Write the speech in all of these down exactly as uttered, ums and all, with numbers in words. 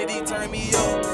Diddy turn me up.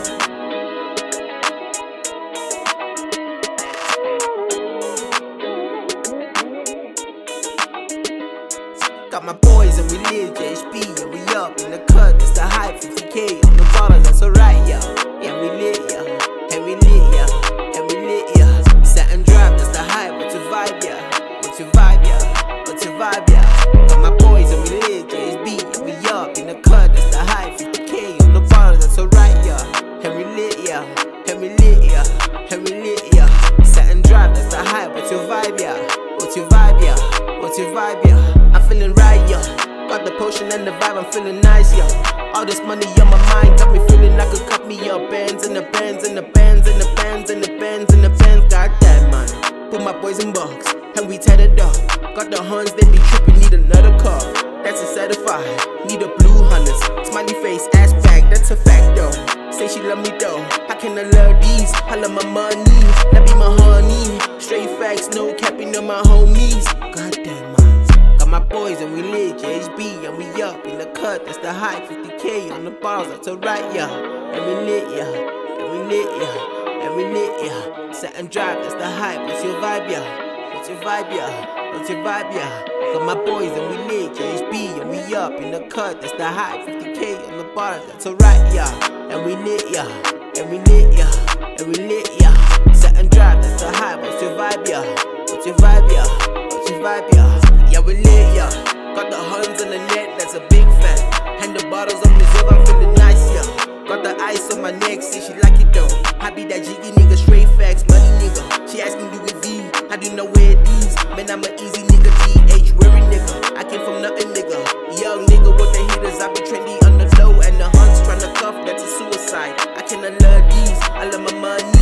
Got my boys and we live J H P and we up in the cut, that's the hype, fifty K on the bottle, that's alright, yeah. Yeah, we lit, yeah, and we lit, yeah, and we lit, yeah. Satin drive, that's the hype, what's your vibe, yeah? What's your vibe, yeah? What's your vibe, yeah? Got my boys and we live J H P and we up in the cut, that's the hype, fifty K on the bottle, that's alright, yeah. And we lit, yeah, and we lit, yeah, and we lit, yeah. Satin drive, that's the hype, what's your vibe, yeah? What's your vibe, yeah? What's your vibe, yeah? I'm feeling right, yeah. Got the potion and the vibe, I'm feeling nice, yeah. All this money on my mind got me feeling like a cut me up. Bands and the bands and the bands and the bands and the bands and the bands. Got that money. Put my boys in box and we tied it up. Got the Huns, they be tripping, need another car. That's a certified, need a blue Hondas. Smiley face, ass back, that's a fact though. Say she love me though, how can I love these? I love my money, that be my honey. Straight facts, no capping on my homies. Goddamn man, got my boys and we lit J H B and we up in the cut, that's the hype, fifty K on the bars, that's alright, yeah. And we lit, yeah, and we lit, yeah, and we lit, yeah. Satin drive, that's the hype, what's your vibe, yeah? What's your vibe, yeah? What's your vibe, yeah? Got my boys and we lit J H B and we up in the cut, that's the hype, fifty K on the bars, that's alright, yeah. And we lit, yeah, and we lit, yeah, and we lit, yeah. Satin drive, that's the hype, what's your vibe, yeah? What's your vibe, yeah? What's your vibe, yeah? Yeah, we lit, yeah. Got the Huns on the net, that's a big fan. And the bottles on the zip, I'm feeling nice, yeah. Got the ice on my neck, see she like it though. I be that jiggy nigga, straight facts, money nigga. She asking Louis V, how do you know where these? Man, I'm an easy nigga, D H weary nigga. I came from nothing nigga. Young nigga with the hitters, I be trendy on the low. And the Huns tryna cuff, that's a suicide. I cannot love these, I love my money.